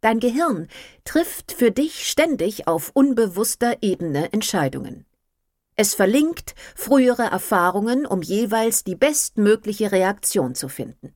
Dein Gehirn trifft für dich ständig auf unbewusster Ebene Entscheidungen. Es verlinkt frühere Erfahrungen, um jeweils die bestmögliche Reaktion zu finden.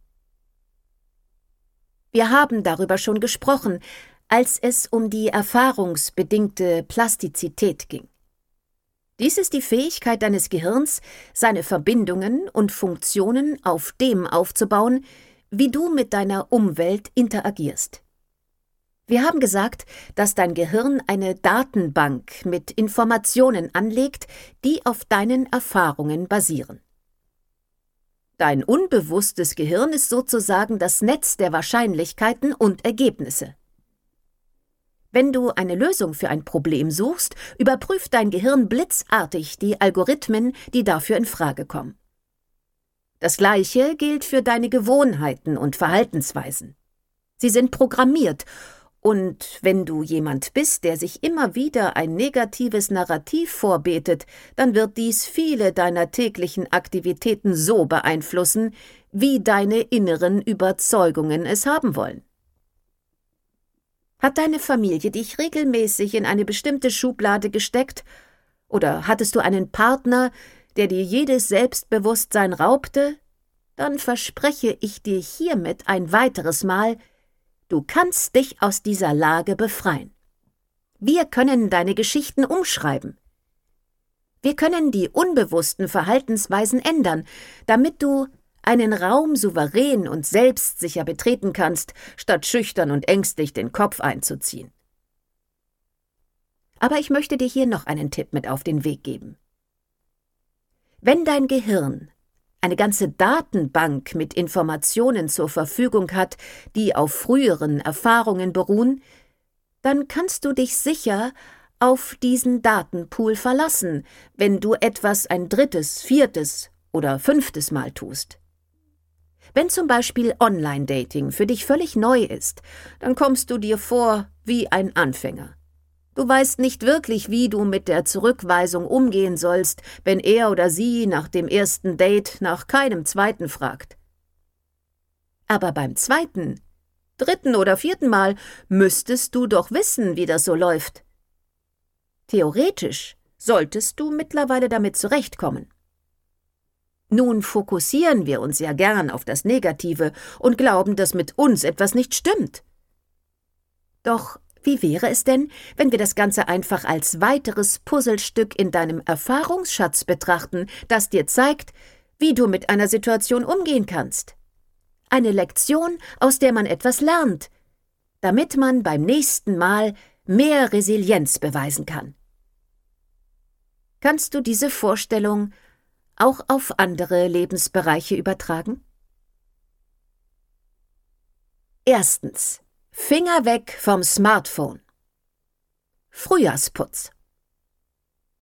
Wir haben darüber schon gesprochen, als es um die erfahrungsbedingte Plastizität ging. Dies ist die Fähigkeit deines Gehirns, seine Verbindungen und Funktionen auf dem aufzubauen, wie du mit deiner Umwelt interagierst. Wir haben gesagt, dass dein Gehirn eine Datenbank mit Informationen anlegt, die auf deinen Erfahrungen basieren. Dein unbewusstes Gehirn ist sozusagen das Netz der Wahrscheinlichkeiten und Ergebnisse. Wenn du eine Lösung für ein Problem suchst, überprüft dein Gehirn blitzartig die Algorithmen, die dafür in Frage kommen. Das Gleiche gilt für deine Gewohnheiten und Verhaltensweisen. Sie sind programmiert. Und wenn du jemand bist, der sich immer wieder ein negatives Narrativ vorbetet, dann wird dies viele deiner täglichen Aktivitäten so beeinflussen, wie deine inneren Überzeugungen es haben wollen. Hat deine Familie dich regelmäßig in eine bestimmte Schublade gesteckt? Oder hattest du einen Partner, der dir jedes Selbstbewusstsein raubte? Dann verspreche ich dir hiermit ein weiteres Mal, du kannst dich aus dieser Lage befreien. Wir können deine Geschichten umschreiben. Wir können die unbewussten Verhaltensweisen ändern, damit du einen Raum souverän und selbstsicher betreten kannst, statt schüchtern und ängstlich den Kopf einzuziehen. Aber ich möchte dir hier noch einen Tipp mit auf den Weg geben. Wenn dein Gehirn eine ganze Datenbank mit Informationen zur Verfügung hat, die auf früheren Erfahrungen beruhen, dann kannst du dich sicher auf diesen Datenpool verlassen, wenn du etwas ein drittes, viertes oder fünftes Mal tust. Wenn zum Beispiel Online-Dating für dich völlig neu ist, dann kommst du dir vor wie ein Anfänger. Du weißt nicht wirklich, wie du mit der Zurückweisung umgehen sollst, wenn er oder sie nach dem ersten Date nach keinem zweiten fragt. Aber beim zweiten, dritten oder vierten Mal müsstest du doch wissen, wie das so läuft. Theoretisch solltest du mittlerweile damit zurechtkommen. Nun fokussieren wir uns ja gern auf das Negative und glauben, dass mit uns etwas nicht stimmt. Doch wie wäre es denn, wenn wir das Ganze einfach als weiteres Puzzlestück in deinem Erfahrungsschatz betrachten, das dir zeigt, wie du mit einer Situation umgehen kannst? Eine Lektion, aus der man etwas lernt, damit man beim nächsten Mal mehr Resilienz beweisen kann. Kannst du diese Vorstellung auch auf andere Lebensbereiche übertragen? Erstens. Finger weg vom Smartphone. Frühjahrsputz.